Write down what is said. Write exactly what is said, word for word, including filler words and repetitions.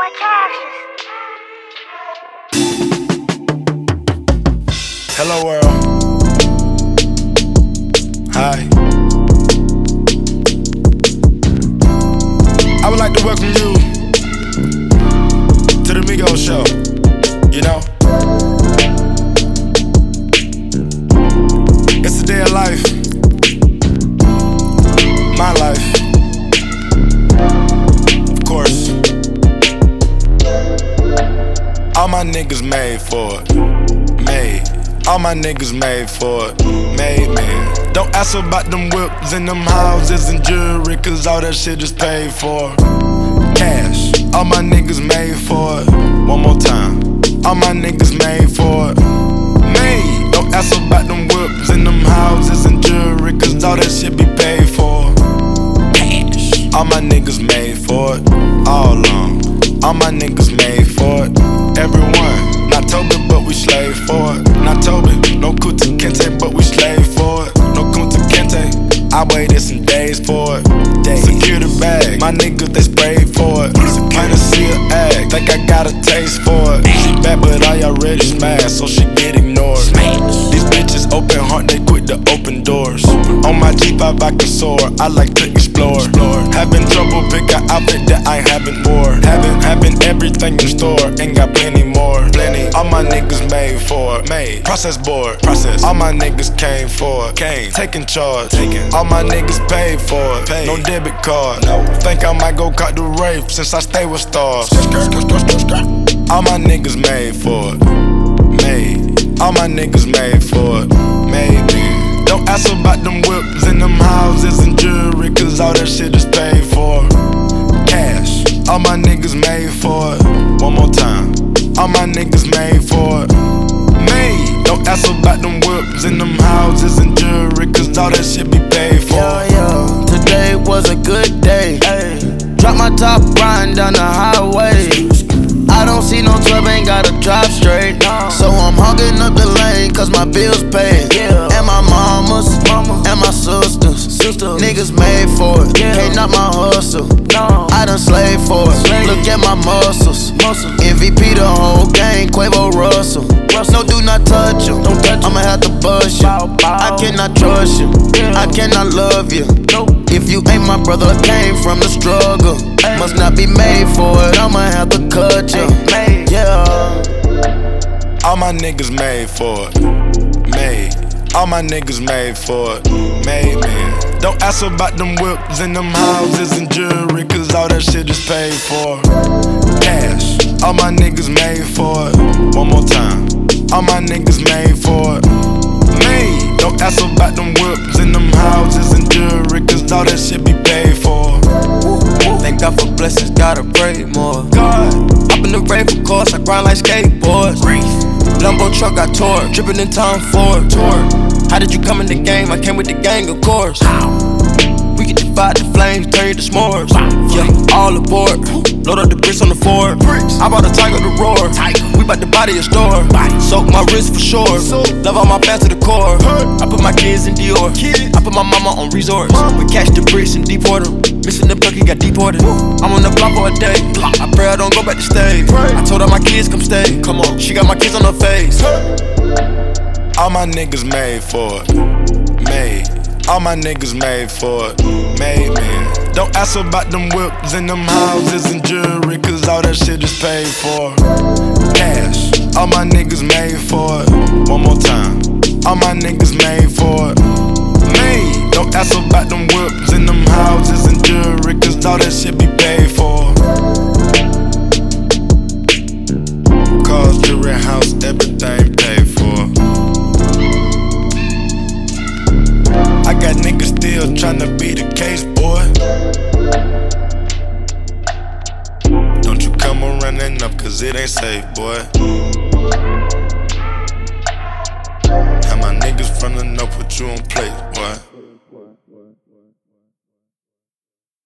boy Cassius. Hello world. Hi. I would like to welcome you to the Migos show. You know, it's a day of life. My life. Of course. All my niggas made for it. Made. All my niggas made for it. Made, man. Don't ask about them whips and them houses and jewelry, cause all that shit is paid for. Cash. All my niggas made for it. One more time. All my niggas made for it. Made. Don't ask about them whips and them houses and jewelry, cause all that shit be paid for. Cash. All my niggas made for it. All along. All my niggas made for it. Everyone. Not Toby, but we slave for it. Not Toby, no Kunta Kinte, but we slave for it. No Kunta Kinte, I waited some days for it. Days. Secure the bag, my niggas they sprayed for it. Kinda see her act, think I got a taste for it. She bad, but I already smashed, so she get ignored. These bitches open heart, they quick to open doors. On my G five I can soar, I like to explore. Having trouble, pick an outfit that I haven't wore. Having, having everything in store, ain't got plenty more. Plenty. All my niggas made for it. Made. Process board. Process. All my niggas came for it. Came. Taking charge. Taking. All my niggas paid for it. Paid. No debit card. No. Think I might go cut the rape since I stay with stars. All my niggas made for it. Made. All my niggas made for it. Made, man. Don't ask about them whips and them houses and jewelry, cause all that shit is paid for. Cash. All my niggas made for it. One more time. All my niggas made for it. Made. Don't ask about them whips and them houses and jewelry, cause all that shit be paid for. Yo, yo, today was a good day. Ay. Drop my top, riding down the highway. I don't see no twelve, ain't gotta drive straight. So I'm hogging up the lane, cause my bills paid. And my mamas, and my sisters. Niggas made for it, can't knock my hustle. I done slaved for it, look at my muscles. M V P the whole gang, Quavo Russell. No, do not touch him, I'ma have to bust you. I cannot trust you, I cannot love you. If you ain't my brother, I came from the struggle. Must not be made for it, I'ma have to cut you. Yeah. All my niggas made for it. Made. All my niggas made for it. Made, man. Don't ask about them whips and them houses and jewelry, cause all that shit is paid for. Cash. All my niggas made for it. One more time. All my niggas made for it. Made. Don't ask about them whips and them houses and jewelry, cause all that shit be paid for. Thank God for blessings, gotta pray more. God. Up in the rave, of course, I grind like skateboards. Lambo truck got tore, dripping in Tom Ford. How did you come in the game? I came with the gang, of course. We can divide the flames, turn you to s'mores. Yeah, all aboard. Load up the bricks on the Ford. I bought a tiger to roar. We bout to body a store. Soak my wrist for sure. Love all my fans to the core. I put my kids in Dior. I put my mama on resorts. We catch the bricks and deport them. Missing the bucket, got deported. I'm on the block for a day. I pray I don't go back to stage. I told her my kids come stay. Come on, she got my kids on her face. All my niggas made for it. Made. All my niggas made for it. Made, man. Don't ask about them whips and them houses and jewelry, cause all that shit is paid for. Cash. All my niggas made for it. One more time. All my niggas made for it. Made. Don't ask about them whips and them houses and jewelry, cause all that shit be paid for. Cars, jewelry, house, everything paid for. I got niggas still tryna be the case, boy. Don't you come around enough, cause it ain't safe, boy. Have my niggas frontin' up, put you on plate, boy.